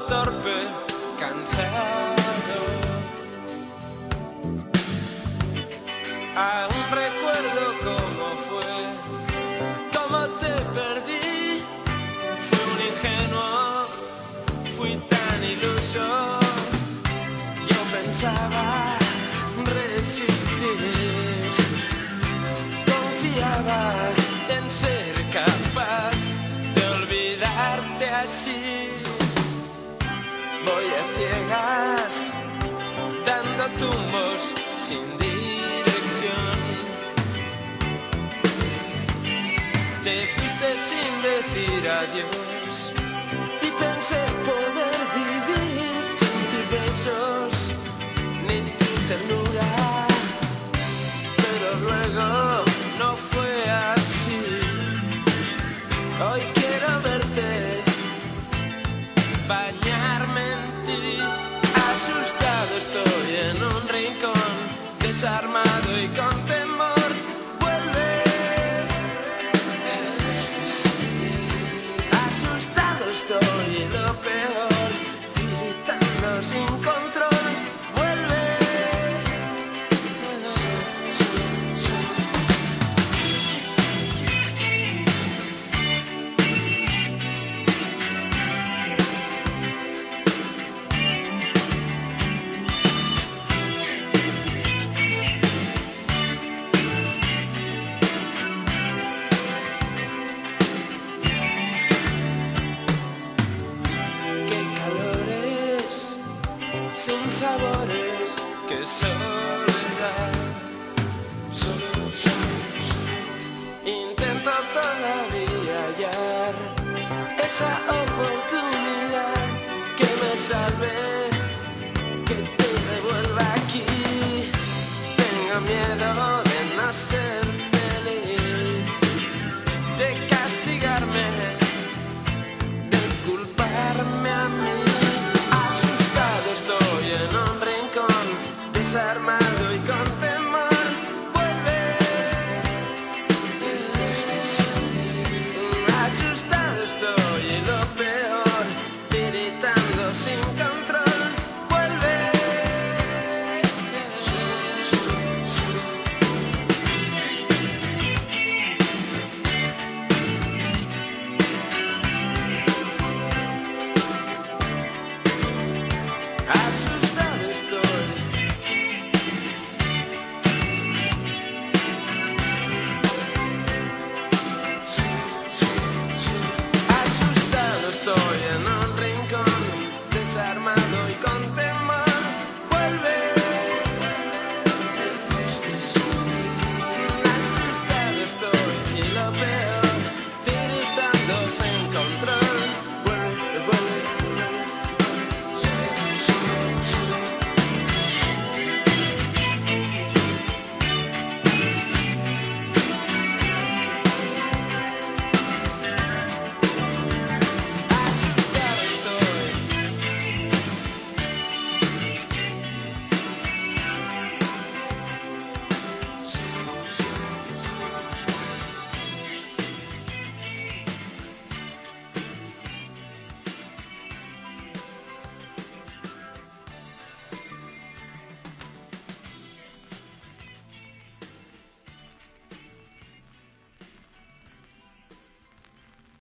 torpe, cansado. Aún recuerdo cómo fue, cómo te perdí. Fui un ingenuo, fui tan iluso. Yo pensaba resistir, confiaba en ser capaz de olvidarte así. Voy a ciegas, dando tumbos sin dirección. Te fuiste sin decir adiós y pensé poder vivir sin tus besos ni tu ternura, pero luego no fue así. Hoy quiero verte, bañarme en ti. Asustado estoy en un rincón, desarmado y con temor. Vuelve. Asustado estoy y lo peor, gritando sin control. Vuelve. Sin sabores, qué soledad. Intento todavía hallar esa oportunidad que me salve, que te devuelva aquí. Tengo miedo de no ser